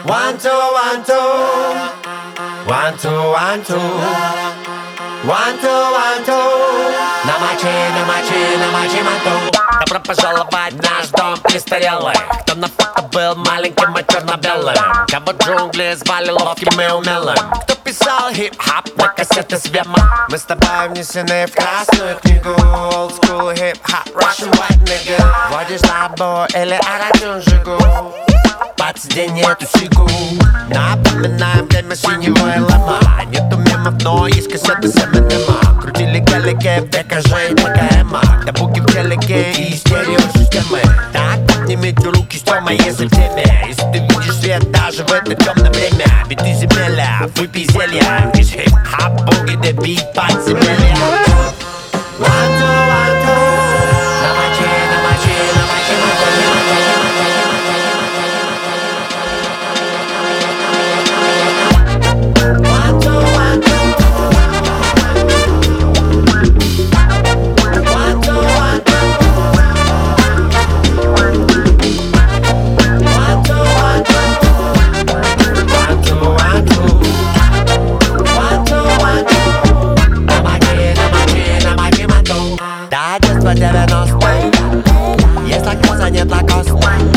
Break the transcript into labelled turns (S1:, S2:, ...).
S1: One, two, one, two. One, two, one, two. One, two, one, two. Намочи манту. Добро пожаловать в наш дом престарелых. Кто на фото был маленьким и черно-белым, кого джунгли звали ловким и умелым, кто писал хип-хап на кассеты с вема. Мы с тобой внесены в красную книгу. Old school hip-hop, Russian white nigga. Водишь лабо или арачун жигу, под сиденье эту сигу. Напоминаем время синего лома. Нету мемов, но есть кассеты с Эминема. Крутили галики в ДКЖ и ПКМа. Табуки в телеке и стереосистемы. Так поднимите руки с темой, если в теме. Если ты видишь свет даже в это темное время. Биты земля, выпей зелья. Здесь хип-хап, буги, да бит подземелья. One, two, one, two. Намочи манту. Да, детство 90-х. Есть лакоза, нет лакоста.